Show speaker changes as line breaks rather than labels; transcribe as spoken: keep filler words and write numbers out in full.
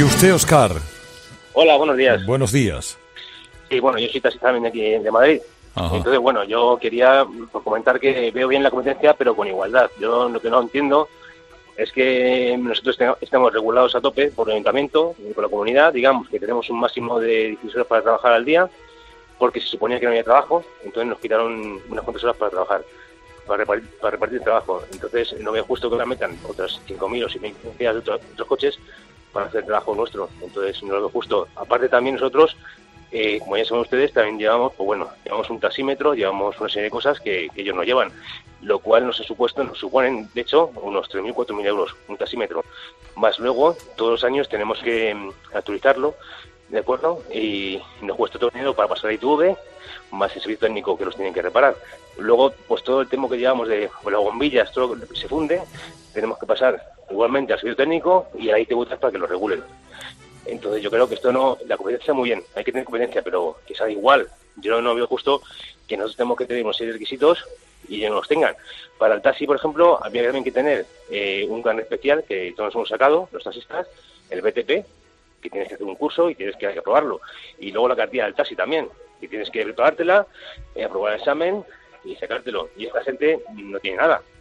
¿Y usted, Óscar?
Hola, buenos días.
Buenos días.
Sí, bueno, yo soy taxista también de aquí de Madrid.
Ajá.
Entonces, bueno, yo quería comentar que veo bien la competencia, pero con igualdad. Yo lo que no entiendo es que nosotros estamos regulados a tope por el ayuntamiento y por la comunidad. Digamos que tenemos un máximo de dieciséis horas para trabajar al día, porque se suponía que no había trabajo, entonces nos quitaron unas cuantas horas para trabajar, para repartir, para repartir el trabajo. Entonces no veo justo que ahora metan otras cinco mil o seis mil de otros, otros coches para hacer el trabajo nuestro. Entonces no lo veo justo. Aparte también nosotros, eh, como ya saben ustedes, también llevamos, pues bueno, llevamos un taxímetro, llevamos una serie de cosas que, que ellos no llevan, lo cual nos ha supuesto, nos suponen, de hecho, unos tres mil, cuatro mil euros, un taxímetro. Más luego, todos los años tenemos que um, actualizarlo, ¿de acuerdo? Y nos cuesta todo el dinero para pasar a I T V, más el servicio técnico que los tienen que reparar. Luego, pues todo el tema que llevamos de pues, las bombillas, todo lo que se funde, tenemos que pasar igualmente al servicio técnico y a I T V para que lo regulen. Entonces yo creo que esto no, la competencia está muy bien, hay que tener competencia, pero que sea igual. Yo no veo justo que nosotros tenemos que tener una serie de requisitos y ellos no los tengan. Para el taxi, por ejemplo, había también que tener eh, un carnet especial que todos hemos sacado, los taxistas, el B T P, que tienes que hacer un curso y tienes que aprobarlo. Y luego la cartilla del taxi también, que tienes que preparártela, eh, aprobar el examen y sacártelo. Y esta gente no tiene nada.